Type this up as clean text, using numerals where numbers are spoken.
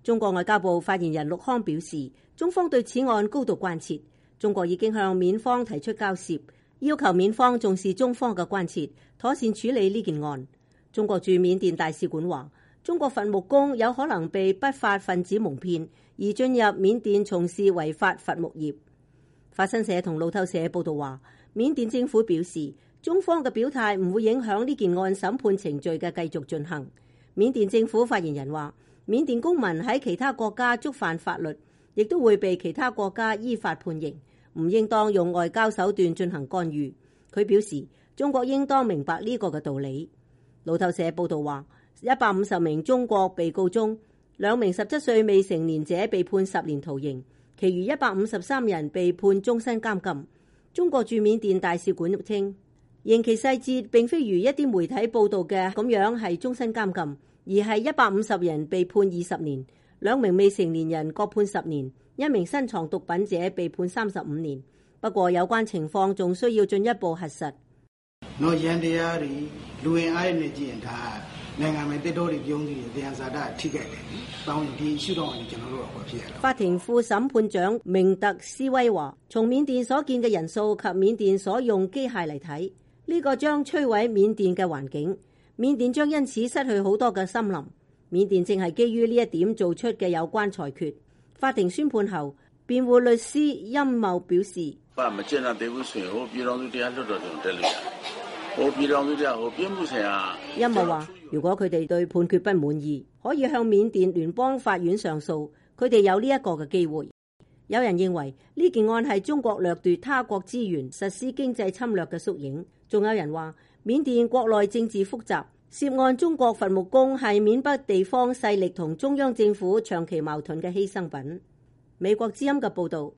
中國外交部發言人陸康表示，中方對此案高度關切，中國已經向緬方提出交涉，要求緬方重視中方嘅關切，妥善處理呢件案。中國駐緬甸大使館話，中國伐木工有可能被不法分子蒙騙，而進入緬甸從事違法伐木業。法新社同路透社報道話，緬甸政府表示，中方嘅表態唔會影響呢件案審判程序嘅繼續進行。緬甸政府發言人話，緬甸公民喺其他國家觸犯法律，亦都會被其他國家依法判刑，唔應當用外交手段進行干預。佢表示，中國應當明白呢個嘅道理。路透社報道話，150名中國被告中，2名17歲未成年者被判10年徒刑，其餘153人被判終身監禁。中國駐緬甸大使館稱，刑期細節並非如一啲媒體報道嘅咁樣係終身監禁，而係150人被判20年，2名未成年人各判10年，1名身藏毒品者被判35年。不過有關情況仲需要進一步核實。法庭副審判長明特斯威話，從緬甸所見嘅人數及緬甸所用機械嚟睇，呢個將摧毀緬甸嘅環境，緬甸將因此失去好多嘅森林。緬甸正係基於呢一點做出嘅有關裁決。法庭宣判後，辯護律師陰謀表示，陰謀話，如果佢哋對判決不滿意，可以向緬甸聯邦法院上訴，佢哋有呢一個嘅機會。有人認為呢件案係中國掠奪他國資源、實施經濟侵略嘅縮影。仲有人話，緬甸國內政治複雜，涉案中國伐木工係緬北地方勢力同中央政府長期矛盾嘅犧牲品。美國之音嘅報導。